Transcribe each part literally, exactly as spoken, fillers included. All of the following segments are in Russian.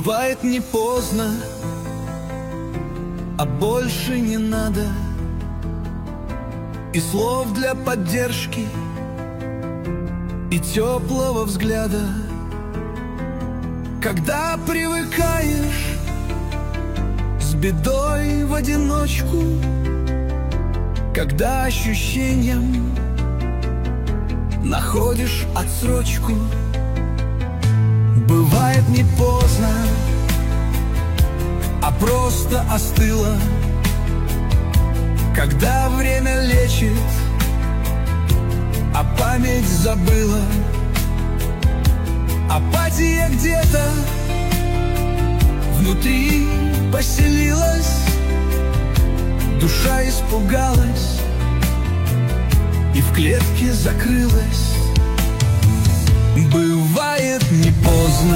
Бывает не поздно, а больше не надо и слов для поддержки, и теплого взгляда. Когда привыкаешь с бедой в одиночку, когда ощущением находишь отсрочку, бывает не поздно, а просто остыло. Когда время лечит, а память забыла. Апатия где-то внутри поселилась, душа испугалась и в клетке закрылась. Бывает не поздно,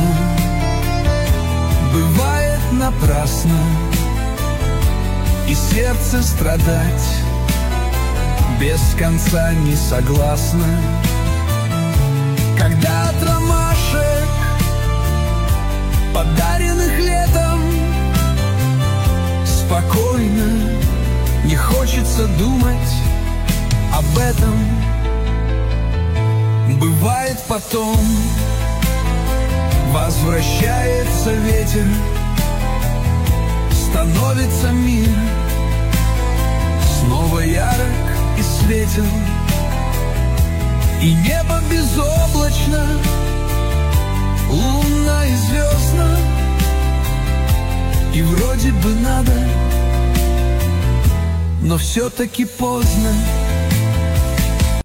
бывает напрасно, и сердце страдать без конца не согласно. Когда от ромашек, подаренных летом, спокойно не хочется думать об этом. Бывает потом возвращается ветер, становится мир снова ярок и светел, и небо безоблачно, лунно и звездно, и вроде бы надо, но все-таки поздно.